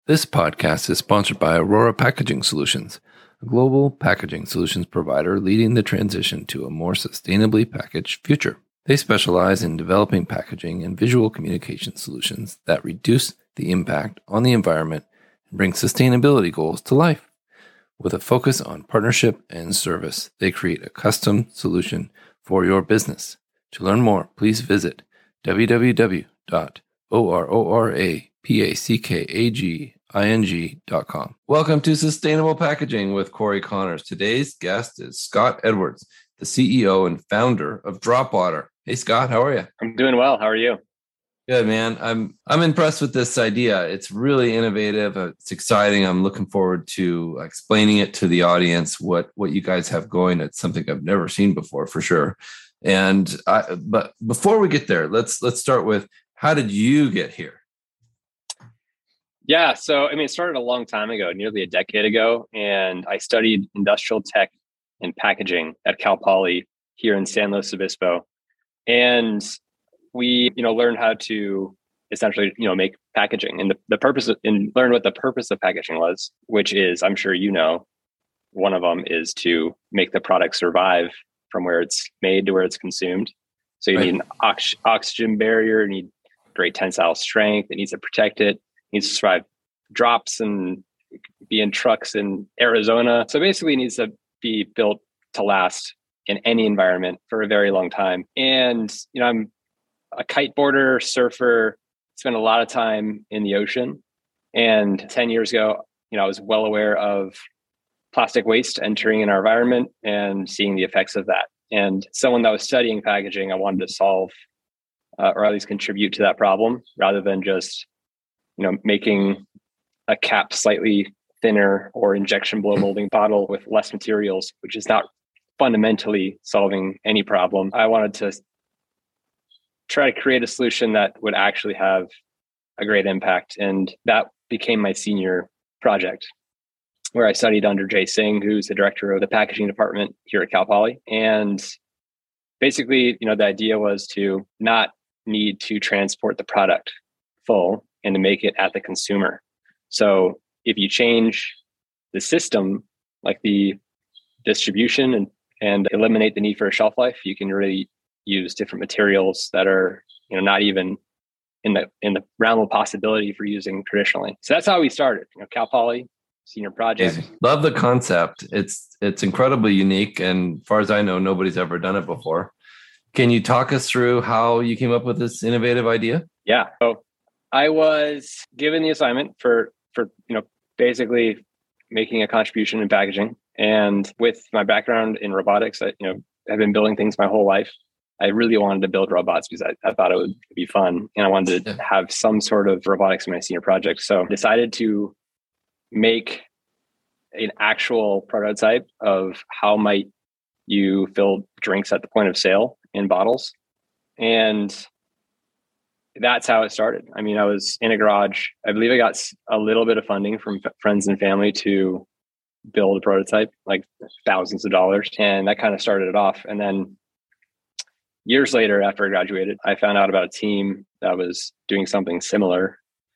This podcast is sponsored by Aurora Packaging Solutions, a global packaging solutions provider leading the transition to a more sustainably packaged future. They specialize in developing packaging and visual communication solutions that reduce the impact on the environment and bring sustainability goals to life. With a focus on partnership and service, they create a custom solution for your business. To learn more, please visit www.ororapackaging.com. Welcome to Sustainable Packaging with Corey Connors. Today's guest is Scott Edwards, the CEO and founder of Dropwater. Hey, Scott, how are you? I'm doing well. How are you? Good, man. I'm impressed with this idea. It's really innovative. It's exciting. I'm looking forward to explaining it to the audience what you guys have going. It's something I've never seen before, for sure. But before we get there, let's start with, how did you get here? Yeah, so it started a long time ago, nearly a decade ago, and I studied industrial tech and packaging at Cal Poly here in San Luis Obispo, and we learned how to essentially make packaging, and learn what the purpose of packaging was, which is, I'm sure one of them is to make the product survive from where it's made to where it's consumed. So you need an oxygen barrier, you need great tensile strength, it needs to protect it, needs to survive drops and be in trucks in Arizona. So basically it needs to be built to last in any environment for a very long time. And I'm a kiteboarder, surfer, spent a lot of time in the ocean. And 10 years ago, I was well aware of plastic waste entering in our environment and seeing the effects of that. And someone that was studying packaging, I wanted to solve or at least contribute to that problem, rather than just making a cap slightly thinner or injection blow molding bottle with less materials, which is not fundamentally solving any problem. I wanted to try to create a solution that would actually have a great impact. And that became my senior project, where I studied under Jay Singh, who's the director of the packaging department here at Cal Poly. And basically, the idea was to not need to transport the product full and to make it at the consumer. So if you change the system, like the distribution and eliminate the need for a shelf life, you can really use different materials that are not even in the realm of possibility for using traditionally. So that's how we started. Cal Poly senior project. Love the concept. It's incredibly unique, and as far as I know, nobody's ever done it before. Can you talk us through how you came up with this innovative idea? Yeah. So I was given the assignment for basically making a contribution in packaging, and with my background in robotics, I've been building things my whole life. I really wanted to build robots because I thought it would be fun, and I wanted to have some sort of robotics in my senior project. So I decided to make an actual prototype of how might you fill drinks at the point of sale in bottles. And that's how it started. I was in a garage. I believe I got a little bit of funding from friends and family to build a prototype, like thousands of dollars. And that kind of started it off. And then years later, after I graduated, I found out about a team that was doing something similar.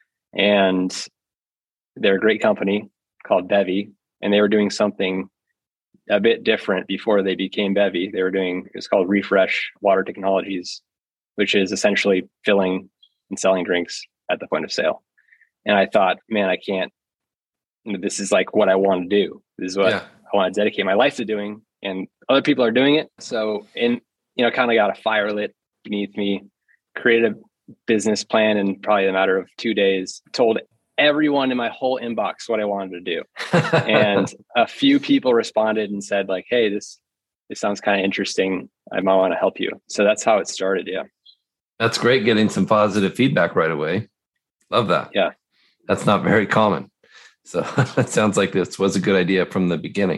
And they're a great company called Bevi, and they were doing something a bit different before they became Bevi. It's called Refresh Water Technologies, which is essentially filling and selling drinks at the point of sale. And I thought, man, I can't, this is like what I want to do. This is what I want to dedicate my life to doing, and other people are doing it. So, kind of got a fire lit beneath me, created a business plan in probably a matter of 2 days, told everyone in my whole inbox what I wanted to do. And a few people responded and said, like, hey, this sounds kind of interesting. I might want to help you. So that's how it started. Yeah. That's great, getting some positive feedback right away. Love that. Yeah. That's not very common. So it sounds like this was a good idea from the beginning.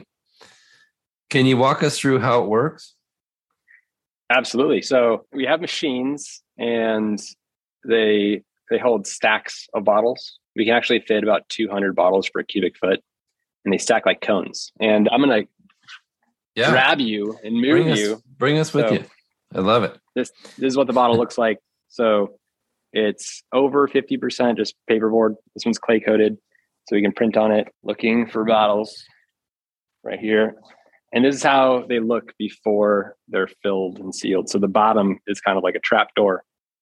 Can you walk us through how it works? Absolutely. So we have machines, and they hold stacks of bottles. We can actually fit about 200 bottles per cubic foot, and they stack like cones. And I'm going to grab you and move you. Bring us with you. I love it. This is what the bottle looks like. So it's over 50% just paperboard. This one's clay coated. So we can print on it, looking for bottles right here. And this is how they look before they're filled and sealed. So the bottom is kind of like a trap door.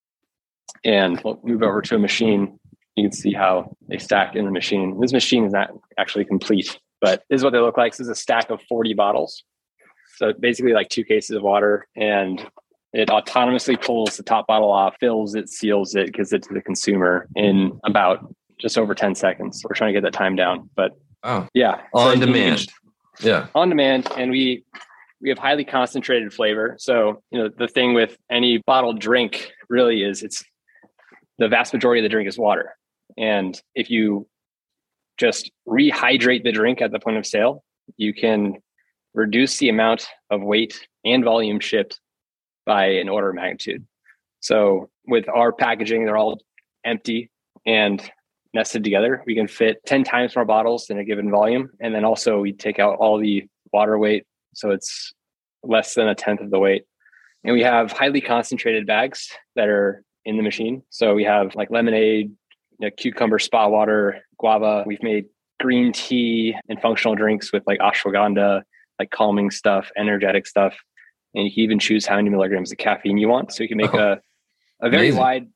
And we'll move over to a machine. You can see how they stack in the machine. This machine is not actually complete, but this is what they look like. This is a stack of 40 bottles. So basically like 2 cases of water, and it autonomously pulls the top bottle off, fills it, seals it, gives it to the consumer in about just over 10 seconds. We're trying to get that time down, but yeah. On demand. Yeah. On demand. And we have highly concentrated flavor. So, the thing with any bottled drink really is it's the vast majority of the drink is water. And if you just rehydrate the drink at the point of sale, you can reduce the amount of weight and volume shipped by an order of magnitude. So with our packaging, they're all empty and nested together. We can fit 10 times more bottles in a given volume. And then also we take out all the water weight. So it's less than a tenth of the weight. And we have highly concentrated bags that are in the machine. So we have like lemonade, cucumber, spa water, guava. We've made green tea and functional drinks with like ashwagandha, like calming stuff, energetic stuff. And you can even choose how many milligrams of caffeine you want. So you can make a very amazing.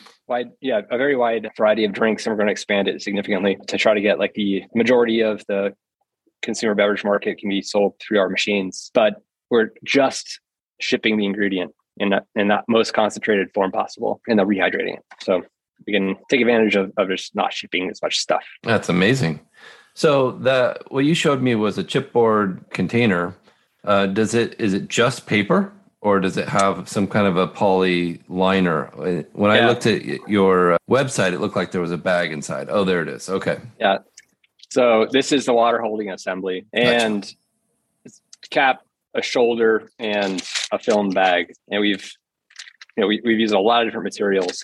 a very wide variety of drinks. And we're going to expand it significantly to try to get like the majority of the consumer beverage market can be sold through our machines. But we're just shipping the ingredient in that most concentrated form possible, and then rehydrating it. So we can take advantage of just not shipping as much stuff. That's amazing. So what you showed me was a chipboard container. Is it just paper, or does it have some kind of a poly liner? When I looked at your website, it looked like there was a bag inside. Oh, there it is. Okay. Yeah. So this is the water holding assembly, and it's cap, a shoulder, and a film bag. And we've used a lot of different materials,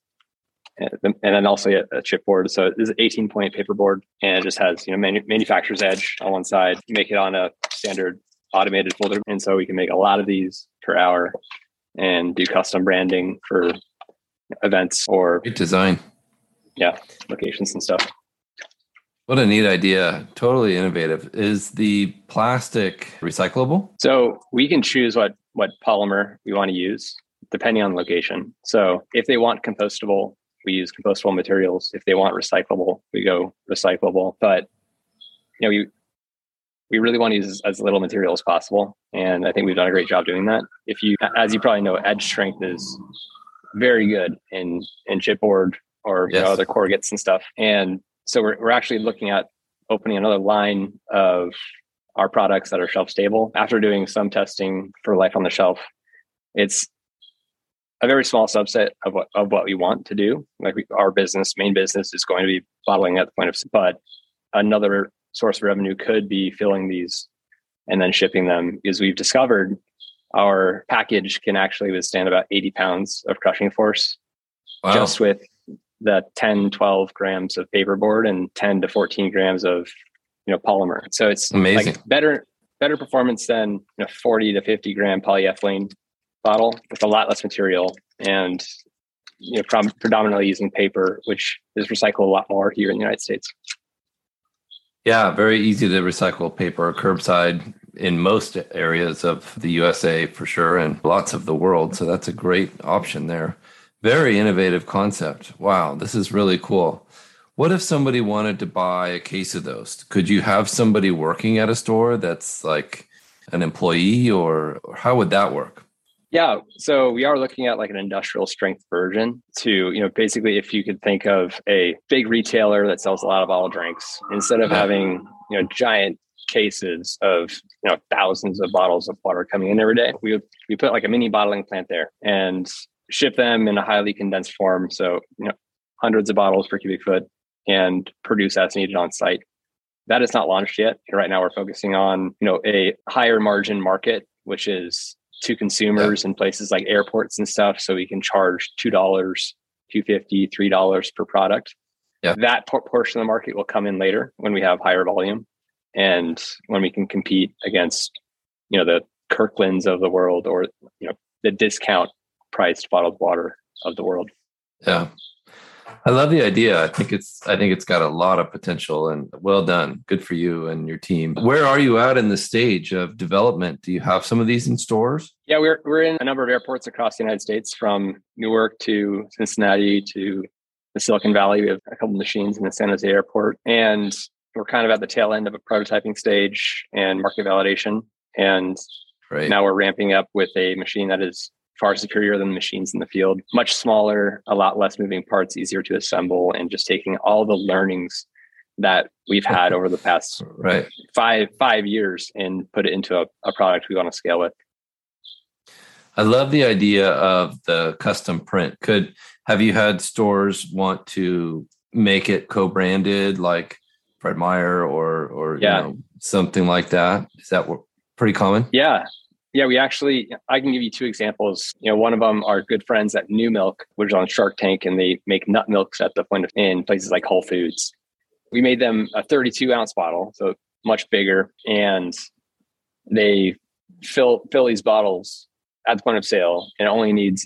and then also a chipboard. So this is an 18-point paperboard, and it just has manufacturer's edge on one side. You make it on a standard automated folder, and so we can make a lot of these per hour and do custom branding for events or great design. Yeah, locations and stuff. What a neat idea. Totally innovative. Is the plastic recyclable? So we can choose what polymer we want to use depending on the location. So if they want compostable, we use compostable materials. If they want recyclable, we go recyclable. But we really want to use as little material as possible. And I think we've done a great job doing that. As you probably know, edge strength is very good in chipboard or other corrugates and stuff. And so we're actually looking at opening another line of our products that are shelf stable. After doing some testing for life on the shelf, it's a very small subset of what we want to do. Like our main business is going to be bottling at the point of, but another source of revenue could be filling these and then shipping them, because we've discovered our package can actually withstand about 80 pounds of crushing force. Wow. Just with the 10, 12 grams of paperboard and 10 to 14 grams of polymer. So it's amazing. Like better performance than 40 to 50 gram polyethylene bottle with a lot less material, and predominantly using paper, which is recycled a lot more here in the United States. Yeah, very easy to recycle paper curbside in most areas of the USA for sure, and lots of the world. So that's a great option there. Very innovative concept. Wow, this is really cool. What if somebody wanted to buy a case of those? Could you have somebody working at a store that's like an employee, or how would that work? Yeah, so we are looking at like an industrial strength version to, basically if you could think of a big retailer that sells a lot of bottled drinks, instead of having, giant cases of, thousands of bottles of water coming in every day, we put like a mini bottling plant there and ship them in a highly condensed form. So, hundreds of bottles per cubic foot, and produce as needed on site. That is not launched yet. Right now we're focusing on, a higher margin market, which is to consumers in places like airports and stuff. So we can charge $2, $2.50, $3 per product. Yeah. That portion of the market will come in later when we have higher volume and when we can compete against, the Kirklands of the world, or, the discount priced bottled water of the world. Yeah. I love the idea. I think it's got a lot of potential, and well done. Good for you and your team. Where are you at in the stage of development? Do you have some of these in stores? Yeah, we're in a number of airports across the United States, from Newark to Cincinnati to the Silicon Valley. We have a couple of machines in the San Jose airport, and we're kind of at the tail end of a prototyping stage and market validation. And Right. now we're ramping up with a machine that is far superior than the machines in the field, much smaller, a lot less moving parts, easier to assemble, and just taking all the learnings that we've had over the past Right. five years and put it into a product we want to scale with. I love the idea of the custom print. Have you had stores want to make it co-branded like Fred Meyer or something like that? Is that pretty common? Yeah. Yeah, I can give you two examples. One of them are good friends at New Milk, which is on Shark Tank, and they make nut milks at the point of in places like Whole Foods. We made them a 32-ounce bottle, so much bigger, and they fill these bottles at the point of sale, and it only needs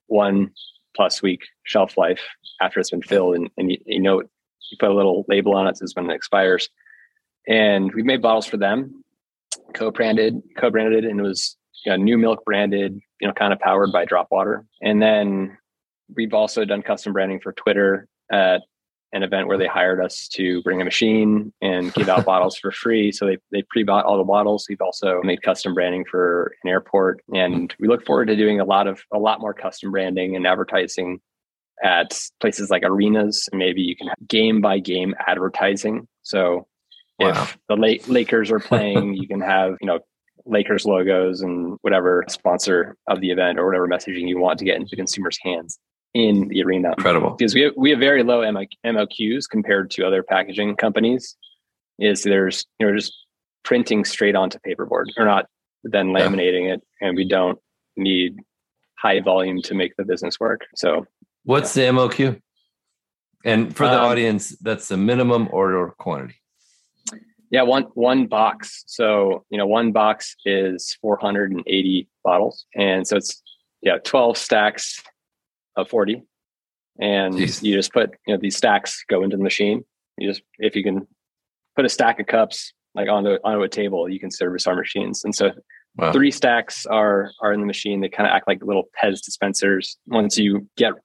1+ week shelf life after it's been filled, and you put a little label on it, says when it expires. And we made bottles for them, co-branded, and it was New Milk branded, kind of powered by Drop Water. And then we've also done custom branding for Twitter at an event where they hired us to bring a machine and give out bottles for free. So they pre-bought all the bottles. We've also made custom branding for an airport, and we look forward to doing a lot more custom branding and advertising at places like arenas. And maybe you can have game by game advertising. So if the Lakers are playing, you can have, Lakers logos and whatever sponsor of the event or whatever messaging you want to get into consumers' hands in the arena. Incredible. Because we have very low MOQs compared to other packaging companies. There's just printing straight onto paperboard, or not then laminating it, and we don't need high volume to make the business work. So what's the MOQ? And for the audience, that's the minimum order quantity. Yeah, one box. So, one box is 480 bottles. And so it's 12 stacks of 40. And you just put, these stacks go into the machine. If you can put a stack of cups like onto a table, you can service our machines. And so 3 stacks are in the machine. They kind of act like little Pez dispensers. Once you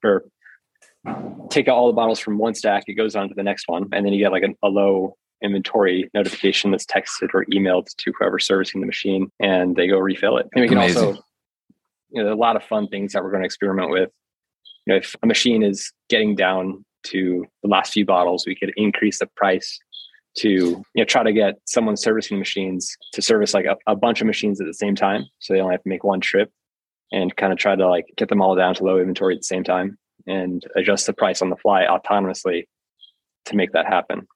take out all the bottles from one stack, it goes on to the next one. And then you get like a low inventory notification that's texted or emailed to whoever's servicing the machine, and they go refill it. And we can also, a lot of fun things that we're going to experiment with. If a machine is getting down to the last few bottles, we could increase the price to try to get someone servicing machines to service like a bunch of machines at the same time, so they only have to make one trip, and kind of try to like get them all down to low inventory at the same time and adjust the price on the fly autonomously to make that happen.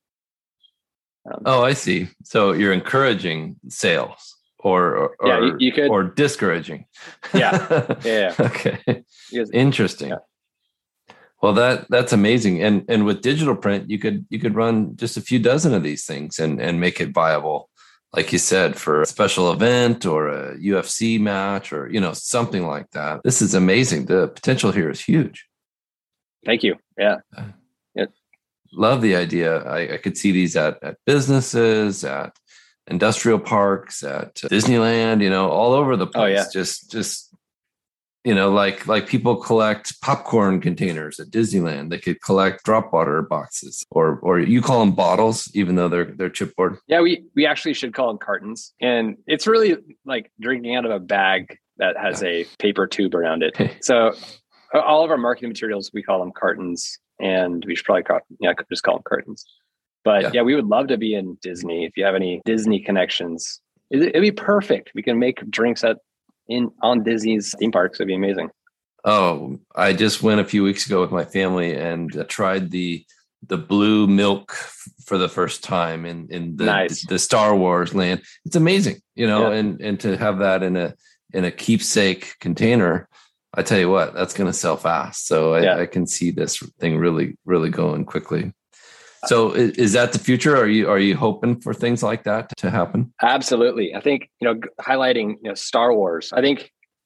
I see. So you're encouraging sales or you could, or discouraging. Yeah. Okay. Interesting. Yeah. Well, that's amazing. And with digital print, you could run just a few dozen of these things and make it viable, like you said, for a special event or a UFC match or something like that. This is amazing. The potential here is huge. Thank you. Yeah. Love the idea. I could see these at businesses, at industrial parks, at Disneyland, all over the place. Oh, yeah. Just like people collect popcorn containers at Disneyland. They could collect drop water boxes, or you call them bottles, even though they're chipboard. Yeah, we actually should call them cartons. And it's really like drinking out of a bag that has a paper tube around it. So all of our marketing materials, we call them cartons. And we should probably just call them cartons. But we would love to be in Disney. If you have any Disney connections, it'd be perfect. We can make drinks on Disney's theme parks. It'd be amazing. Oh, I just went a few weeks ago with my family and tried the blue milk for the first time in the Star Wars land. It's amazing, and to have that in a keepsake container. I tell you what, that's going to sell fast. So I can see this thing really, really going quickly. So is that the future? Are you hoping for things like that to happen? Absolutely. I think, highlighting, Star Wars, I think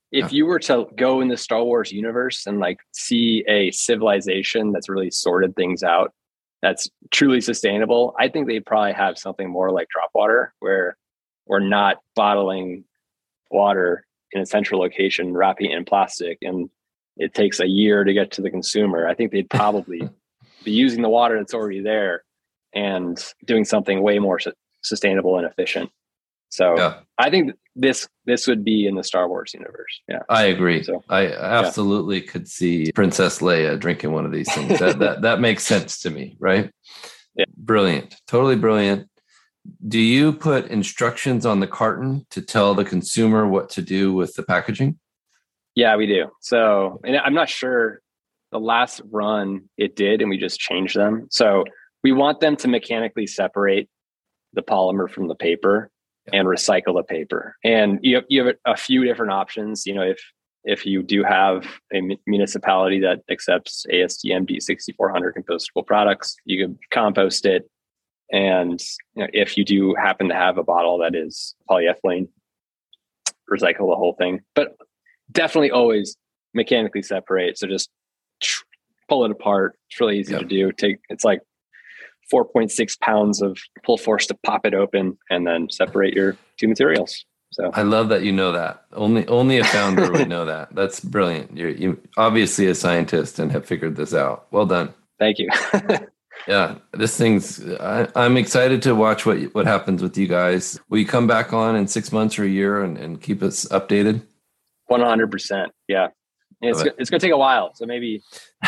if you were to go in the Star Wars universe and like see a civilization that's really sorted things out, that's truly sustainable, I think they'd probably have something more like Drop Water, where we're not bottling water in a central location, wrapping it in plastic, and it takes a year to get to the consumer. I think they'd probably be using the water that's already there and doing something way more sustainable and efficient. So I think this would be in the Star Wars universe. Yeah, I agree. So, I absolutely could see Princess Leia drinking one of these things. That makes sense to me, right? Yeah. Brilliant. Totally brilliant. Do you put instructions on the carton to tell the consumer what to do with the packaging? Yeah, we do. So, and I'm not sure the last run it did, and we just changed them. So we want them to mechanically separate the polymer from the paper and recycle the paper. And you have a few different options. You know, if you do have a municipality that accepts ASTM D6400 compostable products, you can compost it. And if you do happen to have a bottle that is polyethylene, recycle the whole thing. But definitely always mechanically separate. So just pull it apart. It's really easy to do. It's like 4.6 pounds of pull force to pop it open and then separate your two materials. So I love that you know that. Only a founder would know that. That's brilliant. You're obviously a scientist and have figured this out. Well done. Thank you. Yeah, this thing's. I'm excited to watch what happens with you guys. Will you come back on in 6 months or a year and keep us updated? 100%. Yeah. It's going to take a while. So maybe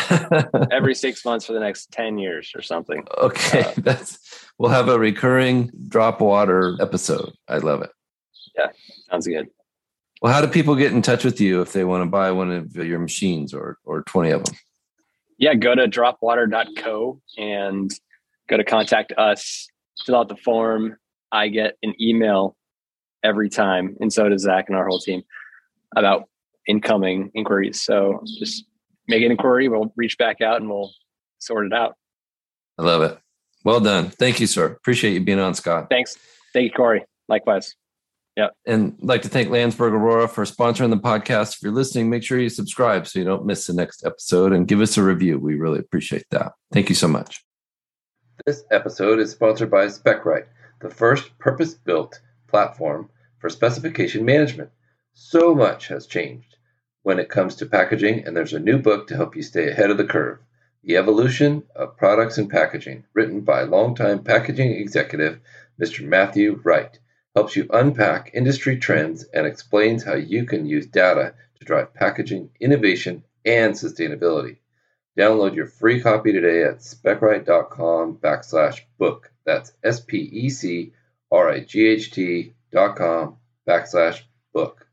every 6 months for the next 10 years or something. Okay. We'll have a recurring Drop Water episode. I love it. Yeah. Sounds good. Well, how do people get in touch with you if they want to buy one of your machines or 20 of them? Yeah. Go to dropwater.co and go to contact us, fill out the form. I get an email every time. And so does Zach and our whole team about incoming inquiries. So just make an inquiry. We'll reach back out and we'll sort it out. I love it. Well done. Thank you, sir. Appreciate you being on, Scott. Thanks. Thank you, Corey. Likewise. Yeah. And I'd like to thank Landsberg Aurora for sponsoring the podcast. If you're listening, make sure you subscribe so you don't miss the next episode and give us a review. We really appreciate that. Thank you so much. This episode is sponsored by SpecRite, the first purpose-built platform for specification management. So much has changed when it comes to packaging, and there's a new book to help you stay ahead of the curve, The Evolution of Products and Packaging, written by longtime packaging executive Mr. Matthew Wright. Helps you unpack industry trends and explains how you can use data to drive packaging, innovation, and sustainability. Download your free copy today at specRite.com/book. That's SPECRIGHT.com/book.